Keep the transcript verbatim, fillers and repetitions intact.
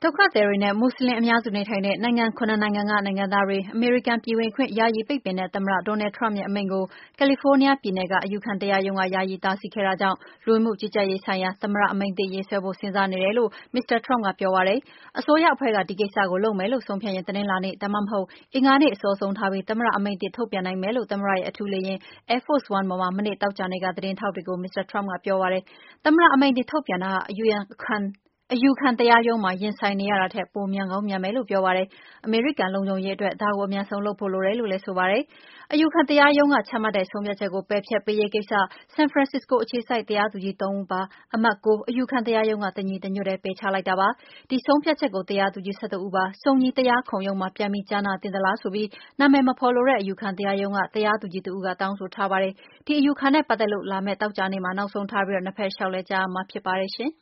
ဒုက္ခသည်တွေနဲ့မွတ်ဆလင်အများစုနေထိုင်တဲ့နိုင်ငံခုနစ်နိုင်ငံကနိုင်ငံသားတွေအမေရိကန်ပြည်ဝင်ခွင့်ယာယီပိတ်ပင်တဲ့သမ္မတ Donald Trump ရဲ့အမိန့်ကိုကယ်လီဖိုးနီးယားပြည်နယ်ကအယူခံတရားရုံးကယာယီတားဆီးခဲ့တာကြောင့်လူဝင်မှုကြီးကြပ်ရေးဆိုင်ရာသမ္မတအမိန့်သစ်ရေးဆွဲဖို့စဉ်းစားနေတယ်လို့ မစ္စတာ Trump ကပြောပါတယ်။အစိုးရအဖွဲ့ကဒီကိစ္စကိုလုပ်မယ်လို့ဆုံးဖြတ်ရင်တနင်္လာနေ့ဒါမှမဟုတ်အင်္ဂါနေ့အစောဆုံးထားပြီးသမ္မတအမိန့်သစ်ထုတ်ပြန်နိုင်မယ်လို့သမ္မတရဲ့အထူးလေယာဉ် Air Force One ပေါ်မှာမနေ့သောကြာနေ့ကသတင်းထောက်တွေကို မစ္စတာ Trump ကပြောပါတယ်။သမ္မတအမိန့်သစ်ထုတ်ပြန်တာဟာအယူခံအယူခံတရားရုံးမှာရင်ဆိုင်နေရတာထက်ပိုမြန်ကောင်းမြန်မယ်လို့ပြောပါတယ်။အမေရိကန်လုံခြုံရေးအတွက်ဒါကိုအမြန်ဆုံးလုပ်ဖို့လိုတယ်လို့လည်းဆိုပါတယ်။အယူခံတရားရုံးကချမှတ်တဲ့ဆုံးဖြတ်ချက်ကိုပယ်ဖျက်ပေးရေးကိစ္စဆန်ဖရန်စစ္စကိုအခြေစိုက်တရားသူကြီးသုံးဦးပါအမတ်ကိုအယူခံတရားရုံးကတညီတညွတ်တည်းပယ်ချလိုက်တာပါ။ဒီဆုံးဖြတ်ချက်ကိုတရားသူကြီး၁၁ဦးပါစုံညီတရားခုံရုံးမှာပြန်ပြီးကြားနာသင့်သလားဆိုပြီးနာမည်မဖော်လိုတဲ့အယူခံတရားရုံးကတရားသူကြီးတဦးကတောင်းဆိုထားပါတယ်။ဒီအယူခံနဲ့ပတ်သက်လို့လာမယ့်သောကြာနေ့မှာနောက်ဆုံးထားပြီးနှစ်ဖက်လျှောက်လဲကြရမှာဖြစ်ပါတယ်ရှင်